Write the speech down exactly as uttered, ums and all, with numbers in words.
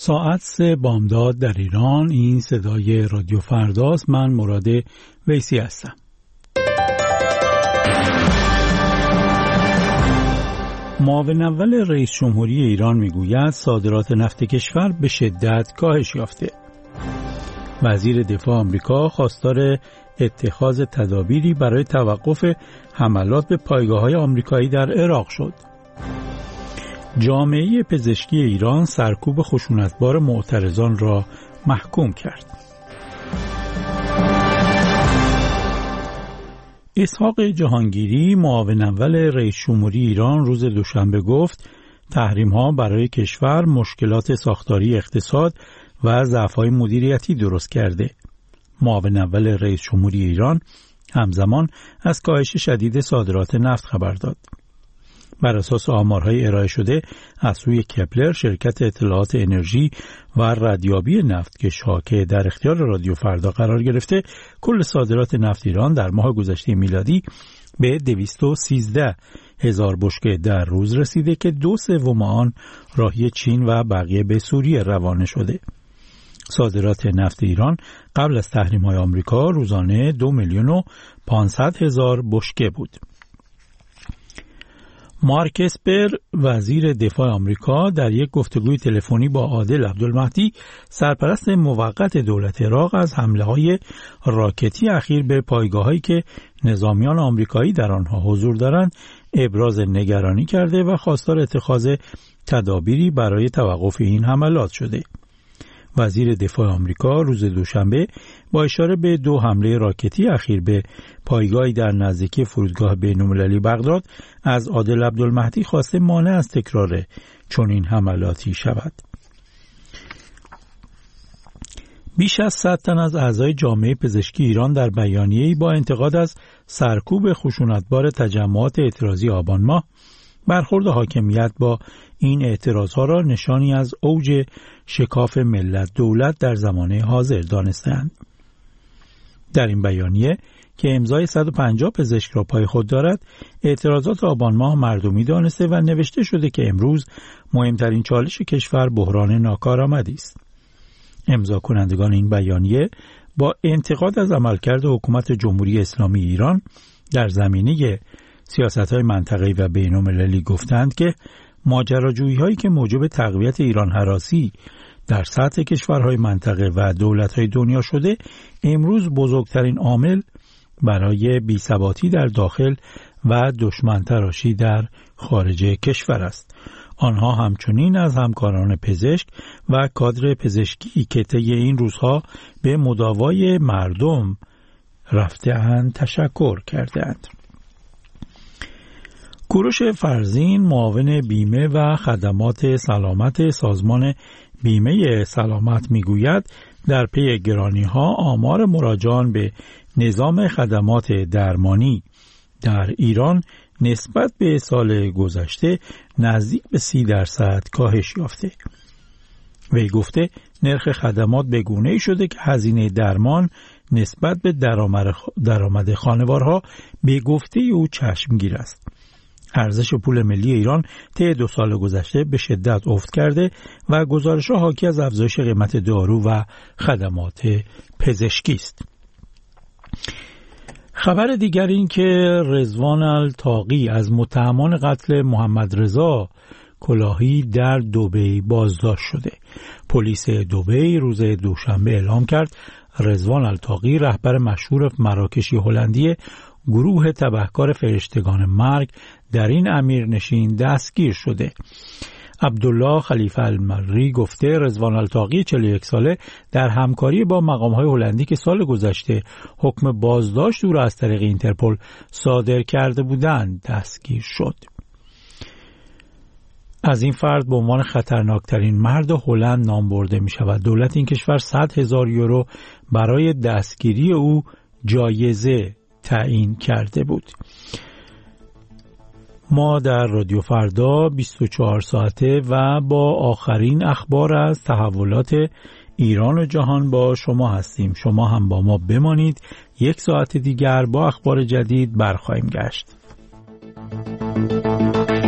ساعت سه بامداد در ایران. این صدای رادیو فرداست. من مراد ویسی هستم. معاون اول رئیس جمهوری ایران میگوید صادرات نفت کشور به شدت کاهش یافته. وزیر دفاع آمریکا خواستار اتخاذ تدابیری برای توقف حملات به پایگاه‌های آمریکایی در عراق شد. جامعه پزشکی ایران سرکوب خشونتبار معترضان را محکوم کرد. اسحاق جهانگیری معاون اول رئیس جمهوری ایران روز دوشنبه گفت تحریم‌ها برای کشور مشکلات ساختاری اقتصاد و ضعف‌های مدیریتی درست کرده. معاون اول رئیس جمهوری ایران همزمان از کاهش شدید صادرات نفت خبر داد. بر اساس آمارهای ارائه شده از سوی کپلر، شرکت اطلاعات انرژی و ردیابی نفتکش ها که در اختیار رادیو فردا قرار گرفته، کل صادرات نفت ایران در ماه گذشته میلادی به دویست و سیزده هزار بشکه در روز رسیده که دو سوم آن راهی چین و بقیه به سوریه روانه شده. صادرات نفت ایران قبل از تحریم‌های آمریکا روزانه دو میلیون و پانصد هزار بشکه بود. مارک اسپر وزیر دفاع آمریکا در یک گفتگوی تلفنی با عادل عبدالمهدی سرپرست موقت دولت عراق از حمله‌های راکتی اخیر به پایگاه‌هایی که نظامیان آمریکایی در آنها حضور دارند ابراز نگرانی کرده و خواستار اتخاذ تدابیری برای توقف این حملات شده. وزیر دفاع آمریکا روز دوشنبه با اشاره به دو حمله راکتی اخیر به پایگاهی در نزدیکی فرودگاه بین‌المللی بغداد از عادل عبدالمهدی خواسته مانع از تکرار چنین حملاتی شود. بیش از صد تن از اعضای جامعه پزشکی ایران در بیانیه‌ای با انتقاد از سرکوب خشونتبار تجمعات اعتراضی آبان ماه برخورد حاکمیت با این اعتراضها را نشانی از اوج شکاف ملت دولت در زمانه حاضر دانستند. در این بیانیه که امضای صد و پنجاه پزشک را پای خود دارد، اعتراضات آبان ماه مردمی دانسته و نوشته شده که امروز مهمترین چالش کشور بحران ناکارآمدی است. امضا کنندگان این بیانیه با انتقاد از عملکرد حکومت جمهوری اسلامی ایران در زمینه سیاست‌های منطقه‌ای و بین‌المللی گفتند که ماجراجویی‌هایی که موجب تقویت ایران هراسی در سطح کشورهای منطقه و دولت‌های دنیا شده، امروز بزرگترین عامل برای بی‌ثباتی در داخل و دشمن تراشی در خارج کشور است. آنها همچنین از همکاران پزشک و کادر پزشکی که طی این روزها به مداوای مردم رفته‌اند تشکر کردند. کوروش فرزین معاون بیمه و خدمات سلامت سازمان بیمه سلامت میگوید در پی گرانی‌ها آمار مراجعان به نظام خدمات درمانی در ایران نسبت به سال گذشته نزدیک به سی درصد کاهش یافته. وی گفته نرخ خدمات به گونه‌ای شده که هزینه درمان نسبت به درآمد خانوارها به گفته او چشمگیر است. ارزش پول ملی ایران طی دو سال گذشته به شدت افت کرده و گزارش‌ها حاکی از افزایش قیمت دارو و خدمات پزشکی است. خبر دیگر این که رضوان الطاغی از متهمان قتل محمد رضا کلاهی در دبی بازداشت شده. پلیس دبی روز دوشنبه اعلام کرد رضوان الطاغی رهبر مشهور مراکشی هلندی گروه تبهکار فرشتگان مرگ در این امیرنشین دستگیر شده. عبدالله خلیفه المری گفته رضوان الطاغی چهل و یک ساله در همکاری با مقام‌های هلندی که سال گذشته حکم بازداشت او را از طریق اینترپل صادر کرده بودند دستگیر شد. از این فرد به عنوان خطرناکترین مرد هلند نام برده می شود. دولت این کشور صد هزار یورو برای دستگیری او جایزه تعیین کرده بود. ما در رادیو فردا بیست و چهار ساعته و با آخرین اخبار از تحولات ایران و جهان با شما هستیم. شما هم با ما بمانید. یک ساعت دیگر با اخبار جدید برخواهیم گشت.